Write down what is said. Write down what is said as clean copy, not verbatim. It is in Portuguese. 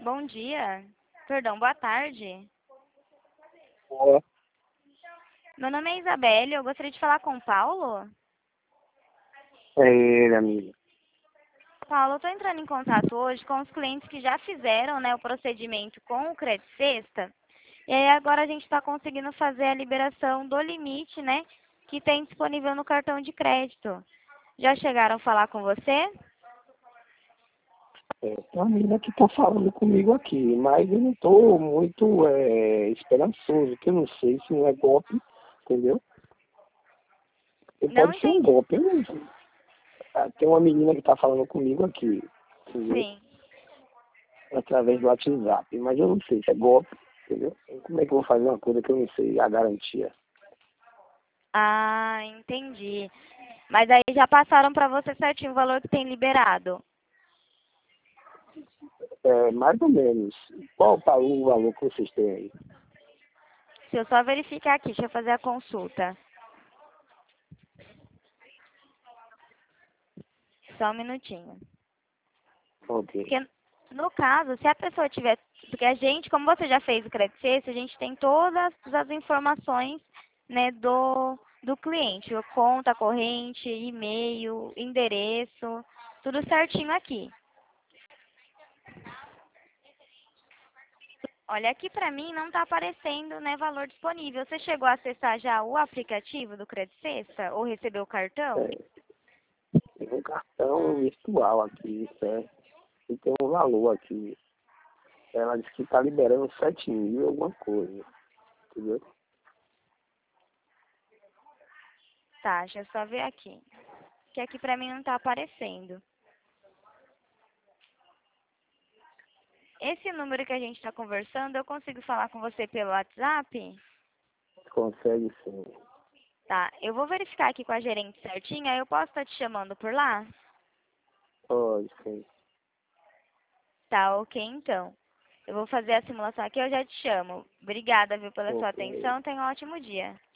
Bom dia. Perdão, boa tarde. Ó, Meu nome é Isabelle, eu gostaria de falar com o Paulo. é ele, amigo. Paulo, eu estou entrando em contato hoje com os clientes que já fizeram, né, o procedimento com o Credit Sexta. E aí agora a gente está conseguindo fazer a liberação do limite, né, que tem disponível no cartão de crédito. Já chegaram a falar com você? Tem uma menina que tá falando comigo aqui, mas eu não tô muito esperançoso, que eu não sei se não é golpe, entendeu? Porque Não pode ser um entendi. golpe, eu não sei. Tem uma menina que tá falando comigo aqui, entendeu? Sim. Através do WhatsApp, mas eu não sei se é golpe, entendeu? Como é que eu vou fazer uma coisa que eu não sei a garantia? Ah, entendi. Mas aí já passaram para você certinho o valor que tem liberado. Mais ou menos. Qual tá o valor que vocês têm aí? Se eu só verificar aqui, deixa eu fazer a consulta. Só um minutinho. Ok. Porque, no caso, se a pessoa tiver... Porque a gente, como você já fez o Credit Sexta, a gente tem todas as informações, né, do cliente. A conta corrente, e-mail, endereço, tudo certinho aqui. Olha, aqui pra mim não tá aparecendo, né, valor disponível. Você chegou a acessar já o aplicativo do Credit Sexta ou recebeu o cartão? É, tem um cartão virtual aqui, certo? E tem um valor aqui. Ela disse que está liberando 7 mil alguma coisa, entendeu? Tá, deixa eu só ver aqui. Que aqui pra mim não tá aparecendo. Esse número que a gente está conversando, eu consigo falar com você pelo WhatsApp? Consegue sim. Tá, eu vou verificar aqui com a gerente certinho, aí eu posso estar te chamando por lá? Pode sim. Tá, ok então. Eu vou fazer a simulação aqui, eu já te chamo. Obrigada, viu, pela sua Ok. atenção. Tenha um ótimo dia.